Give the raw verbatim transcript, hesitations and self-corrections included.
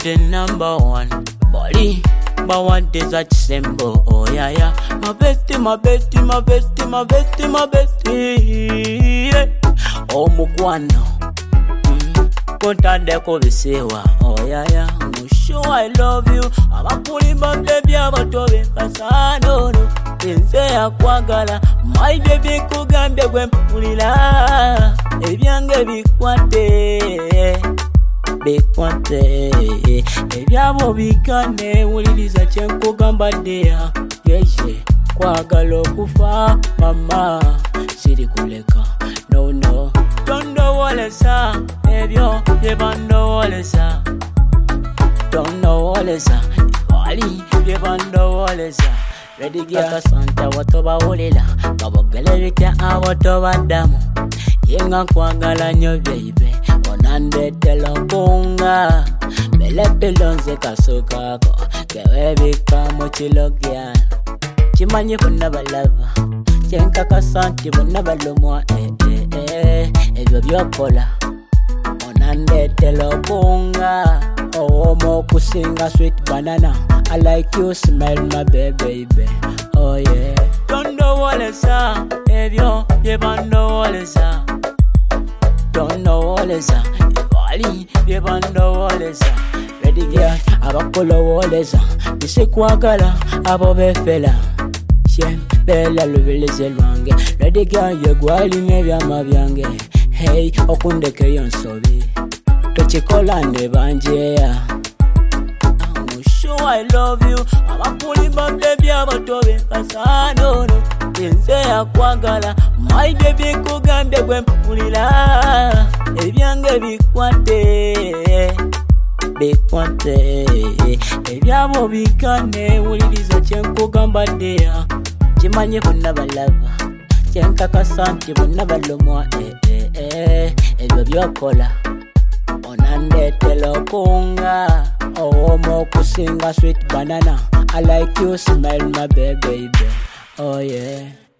the number one body, but one desert symbol. Oh yeah, yeah. My bestie, my bestie, my bestie, my bestie, my bestie. Yeah. Oh mugwano, mm. Kontande ko bisewa. Oh yeah, yeah. Musho I love you. Abakulimba baby abatobe kasano no. Enze yakwagala, my baby kugambye gwe mpulira. Ebyange bikwate. Bekwante ebyabo bikane wuliriza kyenkugambadde ya yeje kwagala okufa mama siri kuleka no no tondowoleza ebyo byebandowoleza tondowoleza wali byebandowoleza redigya santa watobawulira babogele bitya abotobaddamu yenga kwagala nnyo baby onande telongunga belepe lonze kasokako kewebika muchilogya chimanyi bonna balava kyenkaka santi bonna balumwa eh eh eh ebyo byokola onande telongunga owomo kusinga sweet banana I like you smell my baby baby oh yeah tondowoleza ebyo byebandowoleza tondowoleza wali byebandowoleza ready girl abakolowoleza bisikwagala abo befela shem bela lubeleze lwange ready girl yegwali nebyama byange hey okundeke yonsobi tochikola ne banjeya I love you. Abakulimba baby abatobe kasano no. Enze yakwagala, my baby kugambye gwe mpulira. Ebyange bikwate, bikwate. Ebyabo bikane wuliriza kyenkugambadde ya. Kimanyi bonna balava, kyenkaka santi bonna balumwa eh eh eh. Ebyo byokola onande telokunga owomo kusinga sweet banana I like you smell my baby baby oh yeah